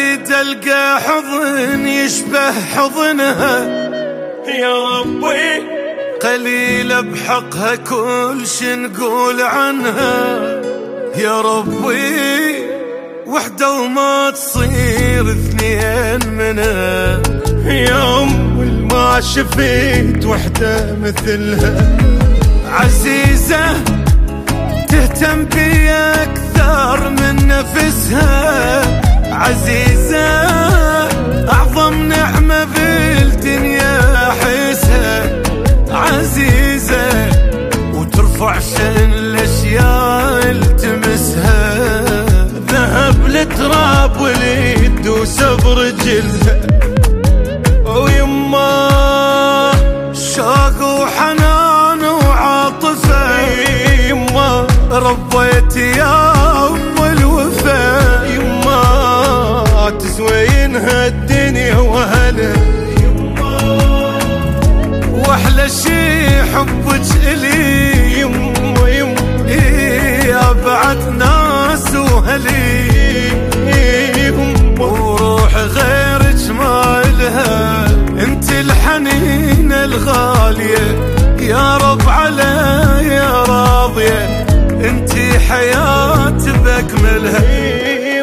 اريد القى حضن يشبه حضنها يا ربي، قليلة بحقها كل شي نقول عنها يا ربي، وحدة وما تصير اثنين منها. يا أم ما شفيت وحدة مثلها، عزيزة تهتم بي أكثر من نفسها، عزيزة أعظم نعمة بالدنيا أحسها، عزيزة وترفع شأن الأشياء التمسها، ذهب لتراب وليد وسب رجلها. ويما شوق وحنان وعاطفة، يما ربيت يا أم الوفا، يما تزوينها الدنيا وهلا، واحلى شي حبك إلي يما يما يا بعد ناس وهلي، وروح غيرك ما إلها، انت الحنينة الغالية يا رب عليا راضية، انت حياة بأكملها.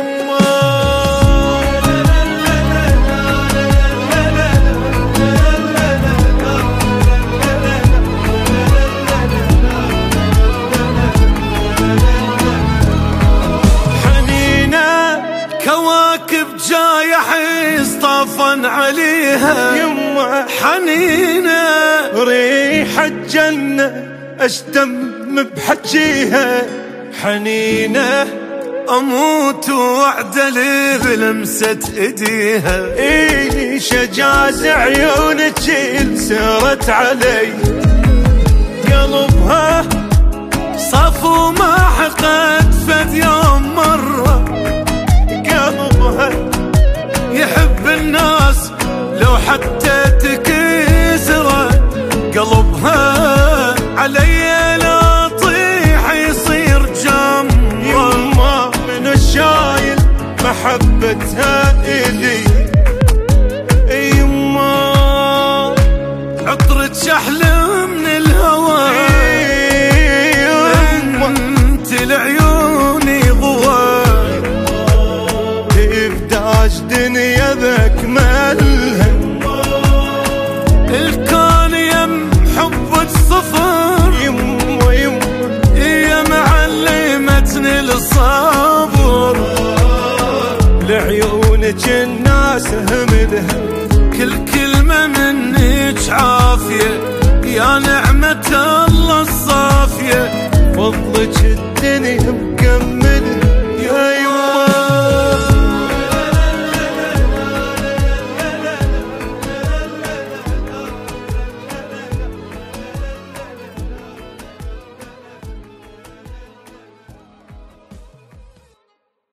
كواكب جايح يصطفن عليها، يما حنينة ريح الجنة اشتم بحجيها، حنينة أموت وأعدل بلمسة إيديها، شجاز عيونك سرت علي، قلبها صفو ما حقد فد يوم مرة، قلبها يحب الناس لو حتى تكسره، قلبها علي لا طيح يصير جمرة، يما من الشايل محبتها إلي، يما عطرك أحلى من الهوى، انت لعيوني ضوى، تبداش دنيا بأكملها، الكون يم حبك صفر، يما يما يا معلمتني الصبر، لعيونك الناس هملها، كل كلمة منك عافية يا نعمة الله الصافية، فضلك الدنيا